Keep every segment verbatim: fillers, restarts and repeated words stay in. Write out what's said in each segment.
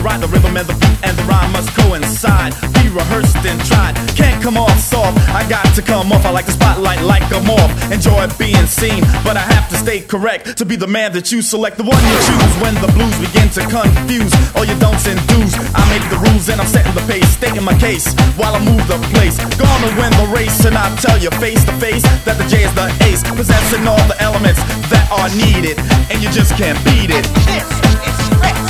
ride the rhythm and the beat and the rhyme must coincide. Be rehearsed and tried, can't come off soft. I got to come off, I like the spotlight like a moth. Enjoy being seen, but I have to stay correct to be the man that you select, the one you choose. When the blues begin to confuse all your don'ts and do's, I make the rules and I'm setting the pace, stating my case while I move the place. Gonna win the race, and I'll tell you face to face that the J is the ace, possessing all the elements that are needed, and you just can't beat it. This is Rex.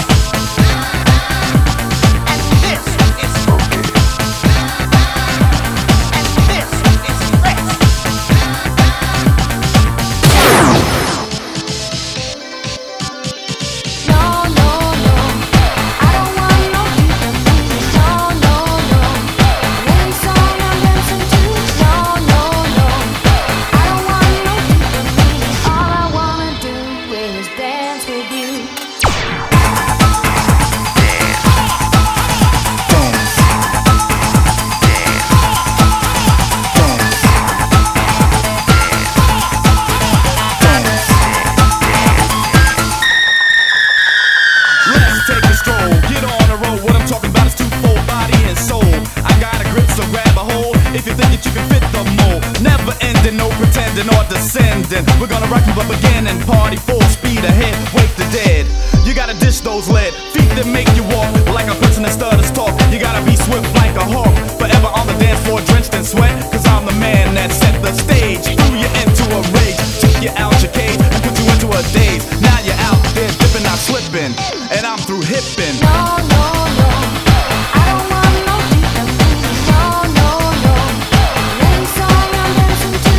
Or descending, we're gonna rock from the beginning, party full speed ahead, wake the dead. You gotta dish those lead feet that make you walk like a person that stutters talk. You gotta be swift like a hawk, forever on the dance floor drenched in sweat, cause I'm the man that set the stage, threw you into a rage, took you out your cage and put you into a daze. Now you're out there dipping, not slipping, and I'm through hipping. No, no, no, I don't want no deeper. No, no, no, any song I'm dancing to.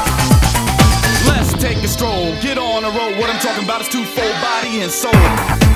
Get on the road, what I'm talking about is two-fold body and soul.